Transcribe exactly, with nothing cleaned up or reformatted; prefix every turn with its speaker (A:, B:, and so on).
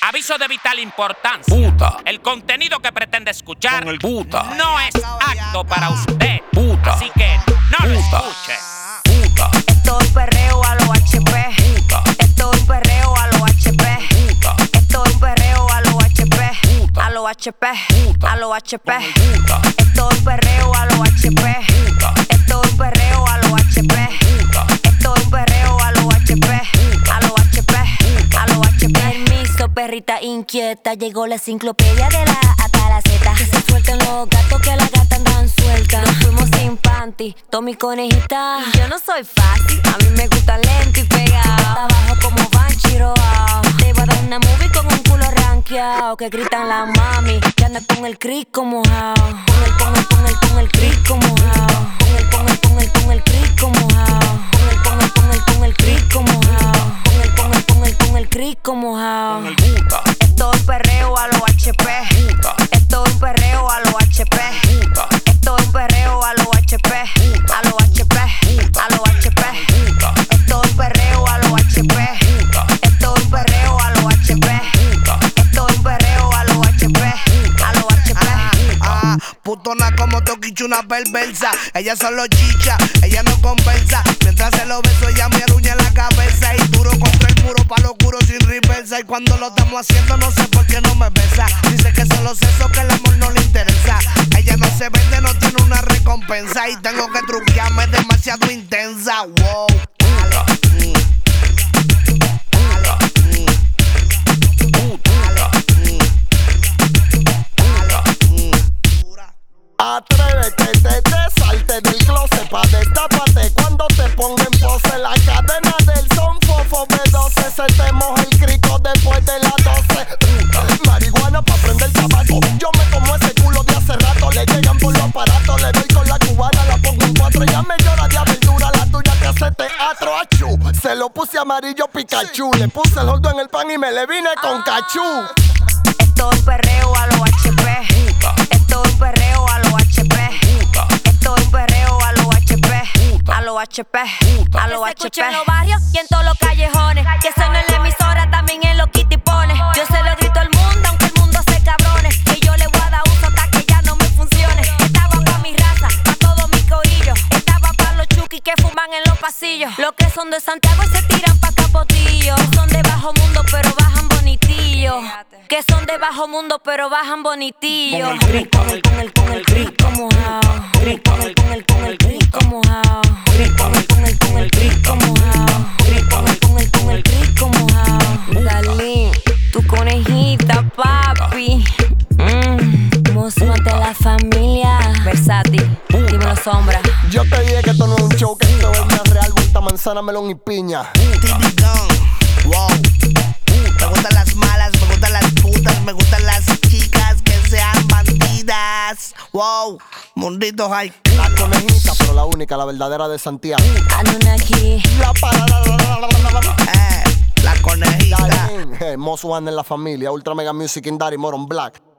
A: Aviso de vital importancia.
B: Puta.
A: El contenido que pretende escuchar
B: Con el puta.
A: no es apto para usted.
B: Puta.
A: Así que no lo
B: Puta.
A: escuche.
B: Puta.
C: Esto es un perreo a los H P.
B: Puta.
C: Esto es un perreo a los H P.
B: Puta.
C: Esto es un perreo a los H P.
B: Puta.
C: A los H P.
B: Puta.
C: A los H P.
B: Puta.
C: Esto es un perreo a los H P.
B: Puta.
C: Esto es un perreo a los H P.
B: Puta.
C: Esto es un perreo a los H P. A los H P. A los H P. Permiso, perrita inquieta. Llegó la enciclopedia de la A hasta la Z. Que se suelten los gatos, que las gatas andan sueltas. Nos fuimos sin panty, Tommy conejita. Y yo no soy fácil, a mí me gusta lento y pegado. Abajo como Banchiro. Te voy a dar una movie con un culo rankeado. Que gritan la mami, que anda con el crico mojado. Con el, con el, con el, con el crico mojado. Con el, con el, con el, con el crico mojado. Con el, con el, con el, con el crico mojado. Con el, con el, con el, con el crico mojado.
B: Con el puta.
C: Esto es un perreo a los H P.
B: Puta.
C: Esto es un perreo a los H P.
B: Puta.
C: Esto es un perreo a los H P. A los H P. A los H P.
B: Puta.
C: Esto es un perreo a los H P.
B: Puta.
C: Esto es un perreo a los H P.
B: Puta.
C: Esto es un perreo a los H P. A los H P.
D: Ah, putona como Toquicha, una perversa. Ella solo chicha, ella no conversa. Mientras se lo beso, ella me aruña en la cabeza. Y duro contra el muro, pa' lo oscuro sin reversa. Y cuando lo estamos haciendo, no sé por qué no me besa. Dice que son los sesos, que el amor no le interesa. Ella no se vende, no tiene una recompensa. Y tengo que truquearme, es demasiado intensa. Wow, dale, mm. Dale, mm. Dale, mm.
E: Atrévete, te, te salte del closet pa' destápate cuando te ponga en pose. La cadena del son fofo B doce. Se te moja el crico después de las doce. Marihuana pa' prender tabaco. Yo me como ese culo de hace rato. Le llegan por los aparatos. Le doy con la cubana, la pongo en cuatro. Ya me llora de aventura, la tuya que hace teatro. Achú, se lo puse amarillo Pikachu. Le puse el holdo en el pan y me le vine con cachú.
C: Esto es un perreo a los H P.
B: Puta.
C: Esto es un perreo a los H P.
B: Puta.
C: Esto es un perreo a los H P.
B: Puta.
C: A los H P.
B: Puta.
C: A los
F: Que se
C: H P.
F: escuche en los barrios y en todos los callejones. Que suene en la emisora, también en los kitipones. Yo se lo grito al mundo, aunque el mundo se cabrone. Que yo le voy a dar uso hasta que ya no me funcione. Estaba pa' mi raza, pa' todo mi corillo. Estaba pa' los chukis que fuman en los pasillos. Los que son de Santiago y se tiran pa' Capotillo. Son de bajo mundo pero bajan bonitillo. Que son de bajo mundo pero bajan bonitillo.
B: Con el
C: Con el, con el, con el crico mojado. Con el, con el, con el, con el crico mojado. Con el, con el, con el, con el crico mojado. Con el, con el, con el, con el crico mojado. Dalí, tu conejita, papi. Mmm, monstruo de la familia. Versátil, dímelo sombra.
E: Yo te dije que esto no es un show, que esto es una real vuelta manzana, melón y piña.
D: T V Gun, wow. Me gustan las malas, me gustan las putas, me gustan las chicas que sean bandidas. Wow, mundito high.
E: La conejita, pero la única, la verdadera de Santiago.
C: Anunnaki.
E: La parada.
D: Eh, la conejita.
E: Hey, Most One en la familia, Ultra Mega Music in Daddy, Moron Black.